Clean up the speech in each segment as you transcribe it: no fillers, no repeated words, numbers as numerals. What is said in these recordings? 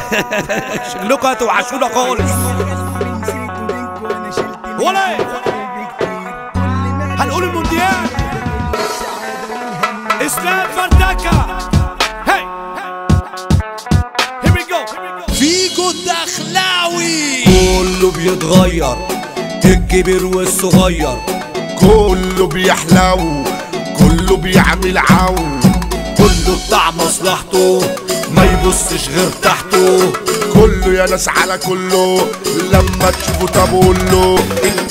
شكلكوا هتوحشونا خالص. ولا ايه؟ هنقول المونديال اسلام فردكة. هي هير وي جو. فيجو الدخلاوي. كله بيتغير، الكبير والصغير كله بيحلو، كله بيعمل عون، كله بتاع مصلحته ما يبصش غير تحته. كله يا ناس على كله، لما تشوفه طب قوله.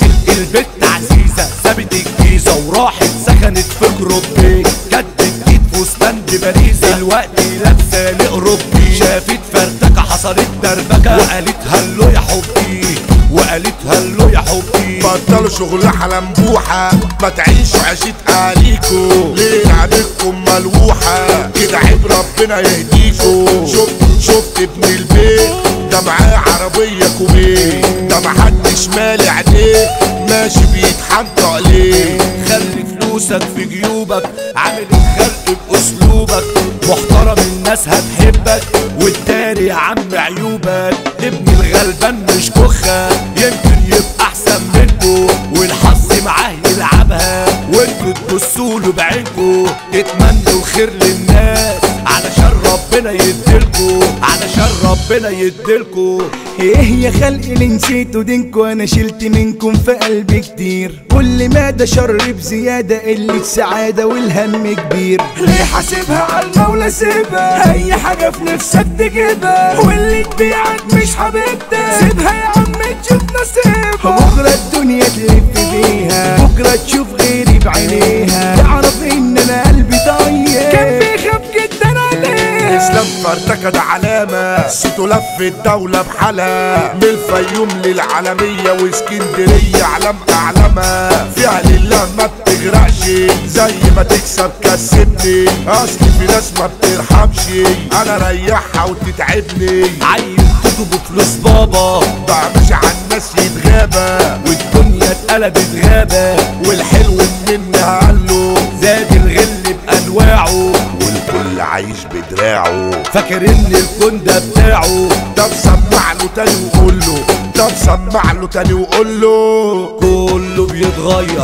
البت عزيزة سابت الجيزة وراحت سكنت في جروبي، جدت جديد فستان بباريزة دلوقتي لابسة لأوروبي. شافت فردكة حصلت دربكة وقالت هلو يا حبي، وقالت هلو يا حبي. بطلوا شغل حلنبوحة، ما تعيشوا عيشة أهاليكوا، ليه عينيكم ملوحة كده عيب ربنا يهديكوا. شفت ابن البيت ده معاه عربية كوبيه، ده محدش مالي عينيه ماشي بيتحنطق ليه. خلي فلوسك في جيوبك، عامل الخلق بأسلوبك، محترم الناس هتحبك والتاني يا عم عيوبك. ابن الغلبان مش كخة، يمكن يبقى احسن منكو والحظ معاه يلعبها وانتوا تبصوله بعينكو. اتمنوا الخير للناس علشان ربنا يديلكو، علشان ربنا يديلكو. ايه يا خلق اللي نسيتوا دينكو، انا شلت منكم في قلبي كتير. كل ما ده شر بزيادة قلة سعادة والهم كبير. ليه حاسبها على المولى سيبها، اي حاجة في نفسك تجيبها، واللي تبيعك مش حبيبتك سيبها يا عم تشوف نصيبها. بكرة الدنيا تلف بيها، بكرة تشوف غيري بعينيها، تعرف ان انا قلبي طيب كان بيخاف جدا عليه. اسلام فردكة ده علامة، سيتو لف الدولة بحالها، من الفيوم للعالمية واسكندرية علم أعلامها. فيها لله ما بتغرقش، زي ما تكسب كسبني، أصل في ناس ما بترحمش، أنا ريحها وتتعبني. عيل تطلب فلوس بابا بقى مش على الناس يتغابى، والدنيا اتقلبت غابة، والحلو منها قاله زاد الغل بأنواعه، والكل عايش بدراعه. فاكر ان الكون ده بتاعه. ده مسمع له تاني وقول له، ده مسمع له تاني وقول له. كله بيتغير،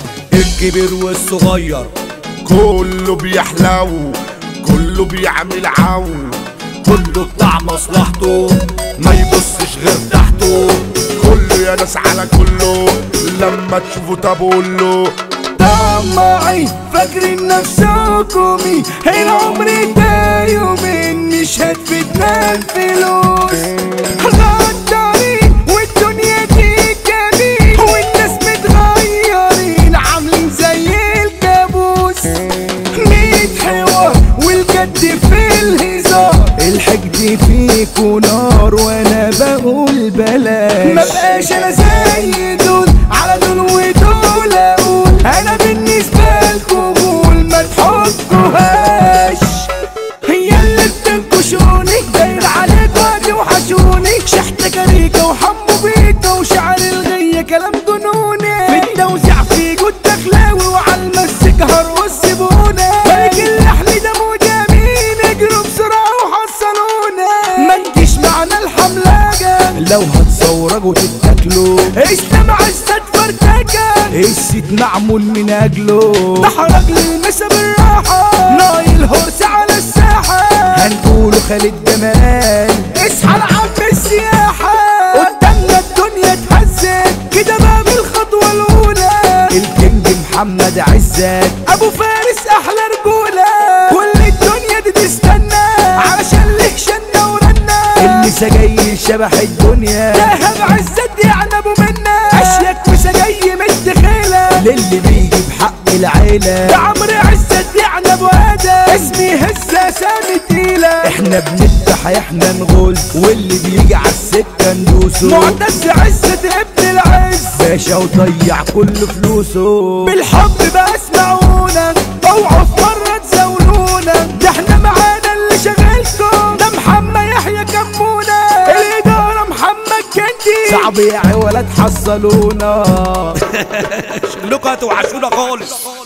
الكبير والصغير كله بيحلو، كله بيعمل عون، كله بتاع مصلحته ما يبصش غير تحته. كله يا ناس على كله، لما تشوفه طب قوله. طماعين فاكرين نفسكم العمر ده يومين مش هتفيدنا الفلوس. غدارين والدنيا دي جميل، والناس متغيرين عاملين زي الكابوس. 100 حوار والجد في الهزار، الحقد فيكوا نار وانا بقول بلاش. مبقاش انا زي دول على دول ودول اقول، انا بالنسبة لكم قول ما تحطوهاش. هي اللي بتنكشوني داير عليك وادي وحشوني، شحت كاريكا وحمو بيكا وشعر الغية كلام جنوني. في التوزيع في جود دخلاوي وعلى المسك هرقص سيبونا، ملك اللحن ده مو جميل اجروا بسرعة وحصلونا. ما تجيش معنا الحملاجة لو هتصورجوا تتاكلوا، استمع السد فردكة السيت معمول من اجله. ده حرج للمسا بالراحة، نايل هورس على الساحة، هنقوله خالد جمال اصحى لعم السياحة. قدامنا الدنيا اتهزت كده بقى بالخطوة الأولى، الكينج محمد عزت أبو فارس أحلى رجولة. كل الدنيا دي تستنى علشان له شنة ورنة، اللي جاي شبح الدنيا دهب عزت يعني أبو منا. أشيك وسجاي متخيلة للي بيجي بحق العيلة، ده عمرو عزت يعني أبو آدم اسمي هزة سامي تقيلة. احنا بنفتح احنا نغول، واللي بيجي عالسكة ندوسه. معتز عزت ابن العز باشا وضيع كل فلوسه. بالحب بقى اسمعونا اوعوا في مرة تزاولونا، ده احنا معانا اللي شغالكم، ده محمد يحيى كمونا، الإدارة محمد كندي صعب يا عوالة تحصلونا. شكلكوا هتوحشونا خالص.